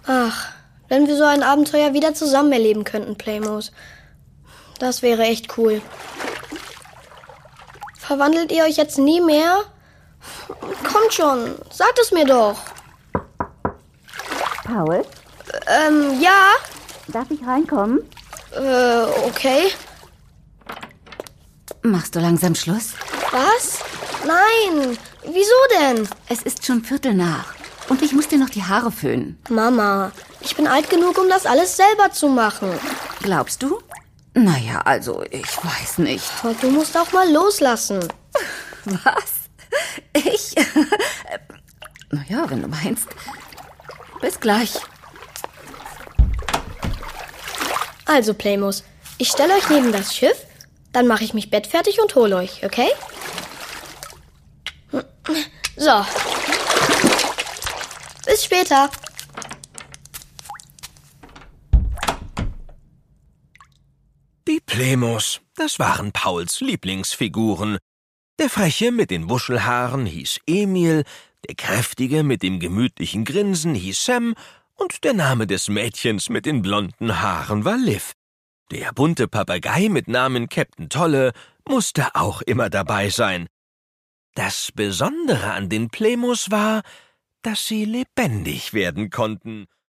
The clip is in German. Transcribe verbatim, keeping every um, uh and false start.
Ach, wenn wir so ein Abenteuer wieder zusammen erleben könnten, Playmos. Das wäre echt cool. Verwandelt ihr euch jetzt nie mehr? Kommt schon, sagt es mir doch. Paul? Ähm, ja? Darf ich reinkommen? Äh, okay. Machst du langsam Schluss? Was? Nein, wieso denn? Es ist schon Viertel nach und ich muss dir noch die Haare föhnen. Mama, ich bin alt genug, um das alles selber zu machen. Glaubst du? Naja, also, ich weiß nicht. Aber du musst auch mal loslassen. Was? Ich? Naja, wenn du meinst. Bis gleich. Also, Playmos, ich stelle euch neben das Schiff, dann mache ich mich bettfertig und hole euch, okay? So. Bis später. Die Playmos, das waren Pauls Lieblingsfiguren. Der Freche mit den Wuschelhaaren hieß Emil, der Kräftige mit dem gemütlichen Grinsen hieß Sam und der Name des Mädchens mit den blonden Haaren war Liv. Der bunte Papagei mit Namen Captain Tolle musste auch immer dabei sein. Das Besondere an den Playmos war, dass sie lebendig werden konnten.